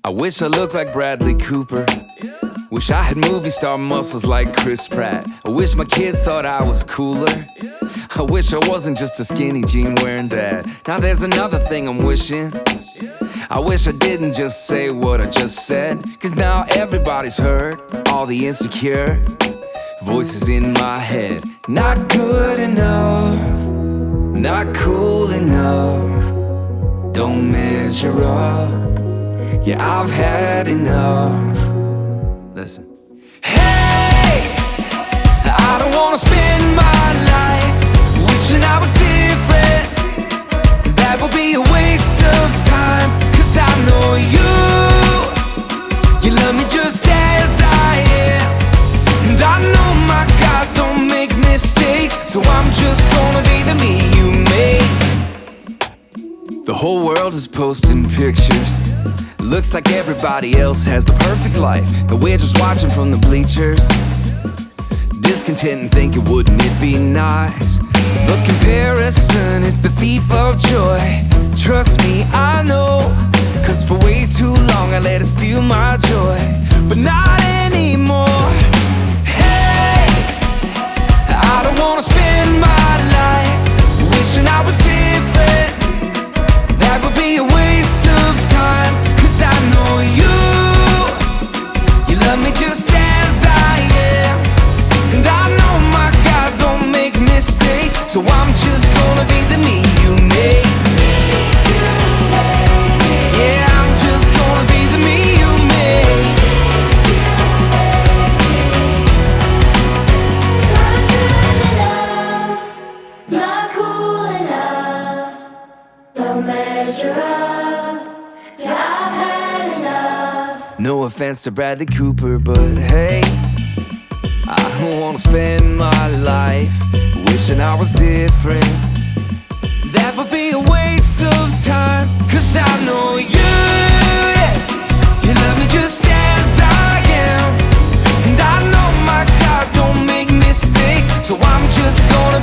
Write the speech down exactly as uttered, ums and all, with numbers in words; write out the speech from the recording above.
I wish I looked like Bradley Cooper. Wish I had movie star muscles like Chris Pratt. I wish my kids thought I was cooler. I wish I wasn't just a skinny jean wearing dad. Now there's another thing I'm wishing. I wish I didn't just say what I just said, 'cause now everybody's heard all the insecure voices in my head. Not good enough, not cool enough, don't measure up. Yeah, I've had enough. Listen. Hey, I don't wanna spend my life wishing I was different. That would be a waste of time, 'cause I know you, you love me just as I am. And I know, my God, don't make mistakes, so I'm just gonna be the me you made. The whole world is posting pictures. Looks like everybody else has the perfect life, but we're just watching from the bleachers, discontent and thinking, wouldn't it be nice? But comparison is the thief of joy. Trust me, I know, 'cause for way too long I let it steal my joy. But not anymore. Hey, I don't wanna spend my life wishing I was different. That would be a waste of time, 'cause I know you, you love me just as I am. And I know, my God, don't make mistakes, so I'm just gonna be the me you made. Yeah, I'm just gonna be the me you made. Not good enough, not cool enough, don't measure up. Yeah, I've had enough. No offense to Bradley Cooper, but hey, I don't wanna spend my life wishing I was different. That would be a waste of time, 'cause I know you, yeah, you love me just as I am. And I know, my God, don't make mistakes, so I'm just gonna